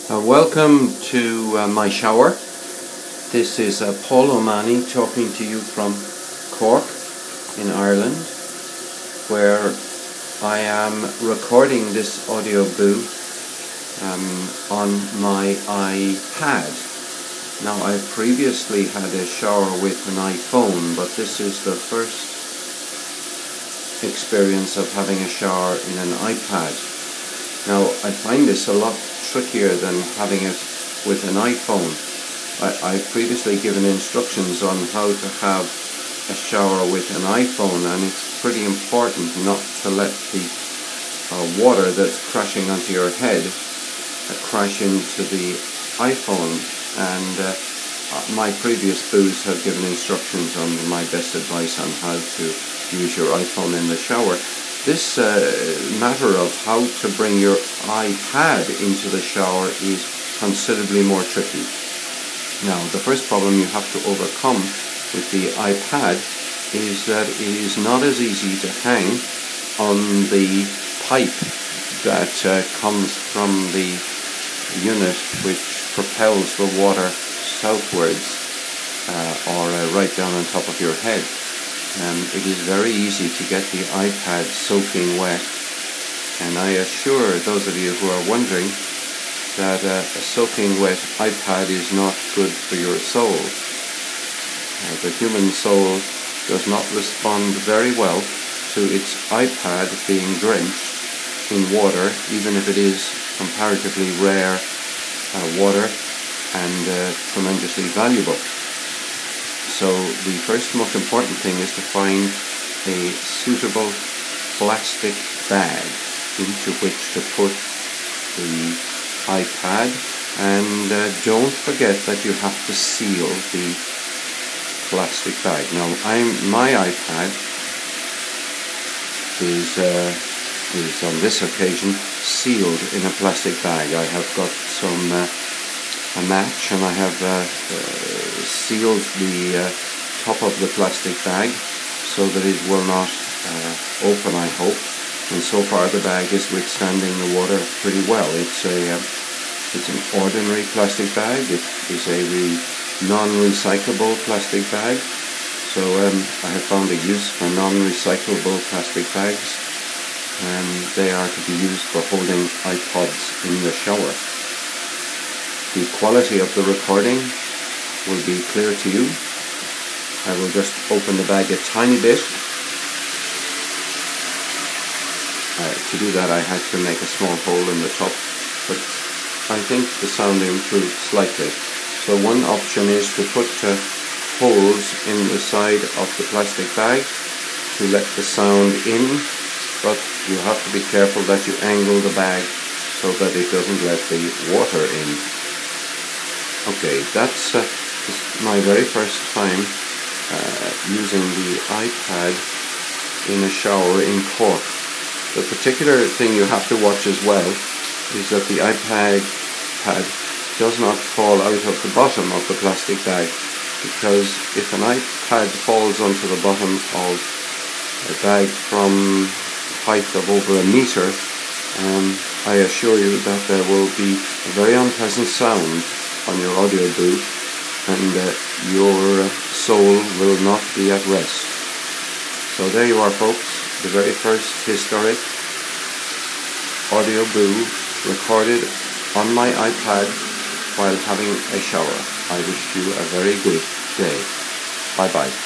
Welcome to my shower. This is Paul O'Mahony talking to you from Cork in Ireland, where I am recording this audio boo on my iPad. Now, I previously had a shower with an iPhone, but this is the first experience of having a shower in an iPad. Now, I find this a lot trickier than having it with an iPhone. I've previously given instructions on how to have a shower with an iPhone, and it's pretty important not to let the water that's crashing onto your head crash into the iPhone. And my previous boos have given instructions on my best advice on how to use your iPhone in the shower. This matter of how to bring your iPad into the shower is considerably more tricky. Now, the first problem you have to overcome with the iPad is that it is not as easy to hang on the pipe that comes from the unit which propels the water southwards or right down on top of your head. It is very easy to get the iPad soaking wet, and I assure those of you who are wondering that a soaking wet iPad is not good for your soul. The human soul does not respond very well to its iPad being drenched in water, even if it is comparatively rare water and tremendously valuable. So the first most important thing is to find a suitable plastic bag into which to put the iPad, and don't forget that you have to seal the plastic bag. Now, my iPad is on this occasion sealed in a plastic bag. I have got a match, and I have sealed the top of the plastic bag so that it will not open, I hope. And so far the bag is withstanding the water pretty well. It's an ordinary plastic bag. It is a non-recyclable plastic bag. So I have found a use for non-recyclable plastic bags, and they are to be used for holding iPods in the shower. The quality of the recording will be clear to you. I will just open the bag a tiny bit. To do that, I had to make a small hole in the top, but I think the sound improved slightly. So one option is to put holes in the side of the plastic bag to let the sound in, but you have to be careful that you angle the bag so that it doesn't let the water in. Okay, that's my very first time using the iPad in a shower in Cork. The particular thing you have to watch as well is that the iPad does not fall out of the bottom of the plastic bag, because if an iPad falls onto the bottom of a bag from a height of over a meter, I assure you that there will be a very unpleasant sound on your audio booth, and your soul will not be at rest. So there you are, folks, the very first historic audio boo recorded on my iPad while having a shower. I wish you a very good day. Bye-bye.